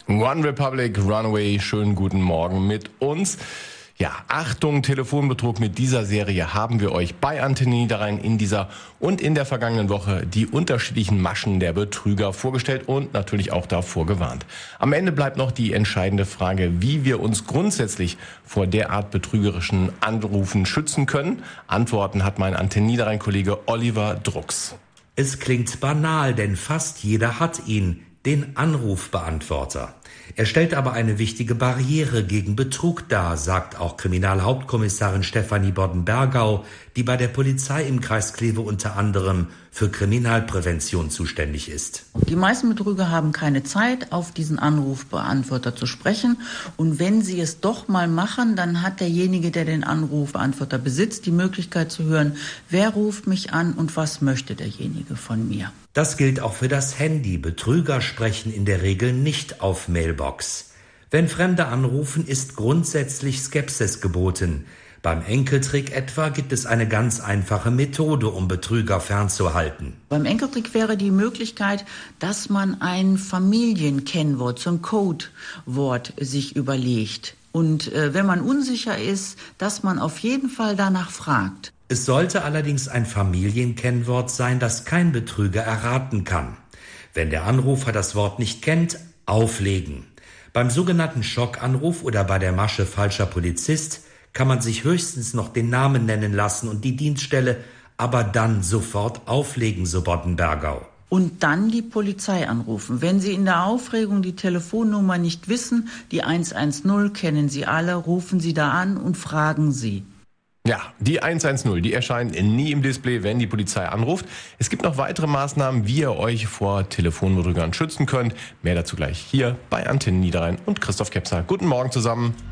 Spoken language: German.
One Republic, Runaway, schönen guten Morgen mit uns. Ja, Achtung, Telefonbetrug, mit dieser Serie haben wir euch bei Antenne Niederrhein in dieser und in der vergangenen Woche die unterschiedlichen Maschen der Betrüger vorgestellt und natürlich auch davor gewarnt. Am Ende bleibt noch die entscheidende Frage, wie wir uns grundsätzlich vor derart betrügerischen Anrufen schützen können. Antworten hat mein Antenne Niederrhein-Kollege Oliver Drucks. Es klingt banal, denn fast jeder hat ihn, den Anrufbeantworter. Er stellt aber eine wichtige Barriere gegen Betrug dar, sagt auch Kriminalhauptkommissarin Stefanie Bodden-Bergau, die bei der Polizei im Kreis Kleve unter anderem für Kriminalprävention zuständig ist. Die meisten Betrüger haben keine Zeit, auf diesen Anrufbeantworter zu sprechen. Und wenn sie es doch mal machen, dann hat derjenige, der den Anrufbeantworter besitzt, die Möglichkeit zu hören, wer ruft mich an und was möchte derjenige von mir. Das gilt auch für das Handy. Betrüger sprechen in der Regel nicht auf Mailbox. Wenn Fremde anrufen, ist grundsätzlich Skepsis geboten. Beim Enkeltrick etwa gibt es eine ganz einfache Methode, um Betrüger fernzuhalten. Beim Enkeltrick wäre die Möglichkeit, dass man ein Familienkennwort, so ein Codewort sich überlegt. Und wenn man unsicher ist, dass man auf jeden Fall danach fragt. Es sollte allerdings ein Familienkennwort sein, das kein Betrüger erraten kann. Wenn der Anrufer das Wort nicht kennt, auflegen. Beim sogenannten Schockanruf oder bei der Masche falscher Polizist kann man sich höchstens noch den Namen nennen lassen und die Dienststelle, aber dann sofort auflegen, so Bodden-Bergau. Und dann die Polizei anrufen. Wenn Sie in der Aufregung die Telefonnummer nicht wissen, die 110 kennen Sie alle, rufen Sie da an und fragen Sie. Ja, die 110, die erscheint nie im Display, wenn die Polizei anruft. Es gibt noch weitere Maßnahmen, wie ihr euch vor Telefonbetrügern schützen könnt. Mehr dazu gleich hier bei Antenne Niederrhein und Christoph Kepser. Guten Morgen zusammen.